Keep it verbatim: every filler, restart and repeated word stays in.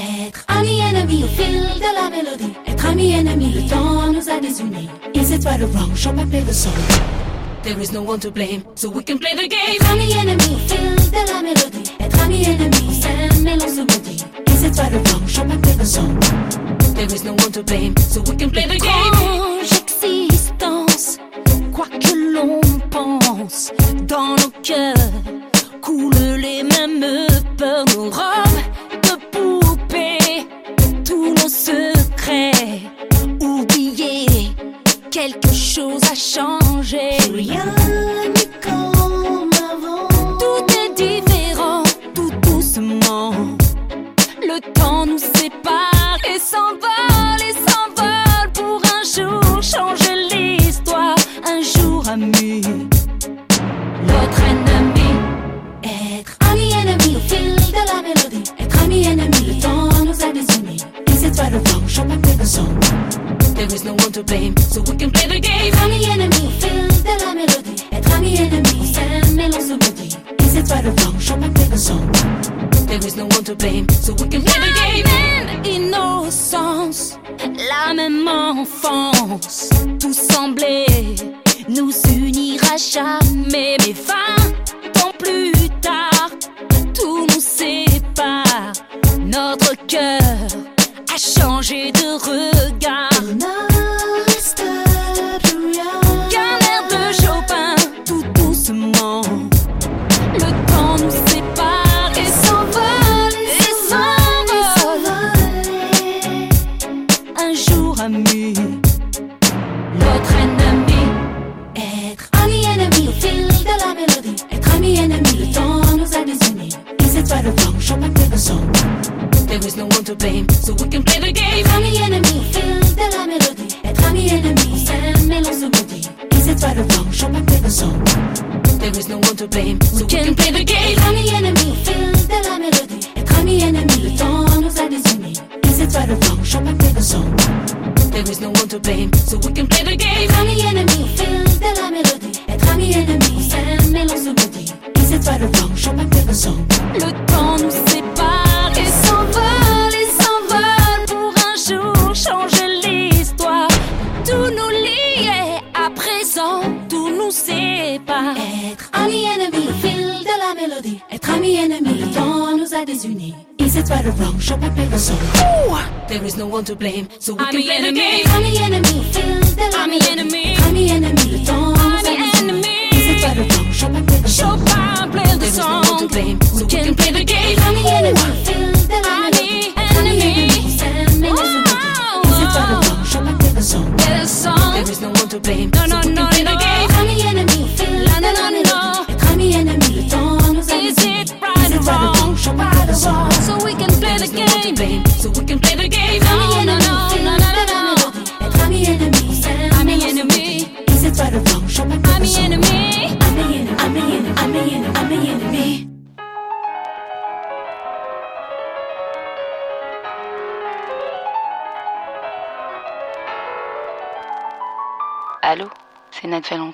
Être ami ennemi au fil de la mélodie. Être ami ennemi, le temps nous a désunis. Is it right or wrong? Should I play the song? There is no one to blame, so we can play the game. Être ami ennemi au fil de la mélodie. Être ami ennemi, s'aime et l'on se maudit. Is it right or wrong? Should I play the song? There is no one to blame, so we can play the game. Étrange existence, quoi que l'on pense, dans nos cœurs coulent les mêmes peurs, nos robes de poupée, tous nos secrets oubliés, quelque chose a changé. Rien n'est comme avant. Tout est différent, tout doucement. Le temps nous sépare et s'envole et s'envole pour un jour changer l'histoire, un jour ami, l'autre ennemi. Être ami ennemi au fil de la mélodie. Être ami ennemi, le temps nous a désunis. Is it right or wrong? Should I play the song? There is no one to blame, so we can play the game. Être ami ennemi au fil de la mélodie. Être ami ennemi, s'aime et l'on se maudit. Is it right or wrong? Should I play the song? There is no one to blame, so we can play the game. La même innocence, la même enfance, tout semblait nous unir à jamais. Mais vingt ans plus tard, tout nous sépare. Notre cœur a changé de regard. Qu'un air de Chopin, tout doucement. Le temps nous sépare et s'envole, et s'envole. Un jour ami, l'autre ennemi. Être ami ennemi au fil de la mélodie. Être ami ennemi, le temps nous a désunis. Is it right or wrong? Should I play the song? There is no one to blame, so we can play the game. Être ami ennemi au fil de la mélodie. Être ami ennemi, s'aime et l'on se maudit. Is it right or wrong? Should I play the song? There is no one to blame, so we can play the game. Être ami ennemi au fil de la mélodie. Être ami ennemi, le temps nous a désunis. Is it right or wrong? Should I play the song? There is no one to blame, so we can play the game. Être ami ennemi au fil de la mélodie. Être ami ennemi, s'aime et l'on se maudit. Is it right or wrong? Should I play the song? Le temps nous sépare et s'envole et s'envole pour un jour changer l'histoire. Tout nous liait, à présent tout nous sépare. Être ami ennemi au fil de la mélodie. Être ami ennemi, le temps nous a désunis. Is it right or wrong? Should I play the song? Ooh, there is no one to blame, so we can play the game. Ami ennemi au fil de la Ami mélodie. ennemi, Ami ennemi, le temps nous a ami désunis. ennemi. Is it right or wrong? Should I play the song? Chopin play the There is no one to song, blame, so we can play the game. Ami ennemi au fil de la mélodie. Ami ennemi, s'aime et l'on se maudit. Is it right or wrong? Should I play the song? Play the song. There is no one to blame, No, so no, we can no, play the no. game. Ami ennemi au fil La, de la, la la, mélodie. no. Être ami ennemi, le temps nous a Is désunis. it right or wrong? Should I play the song? So we can play the game. So we can play the game. Ami No, no, ennemi no, au fil no, de no, la no, mélodie. Être ami ennemi, s'aime Ami et l'on se ennemi. maudit. Is it right or wrong? Should I play the Ami song? ennemi. Ami ennemi, ami ennemi, ami ennemi, ami ennemi. Allô, c'est Nat Valentin.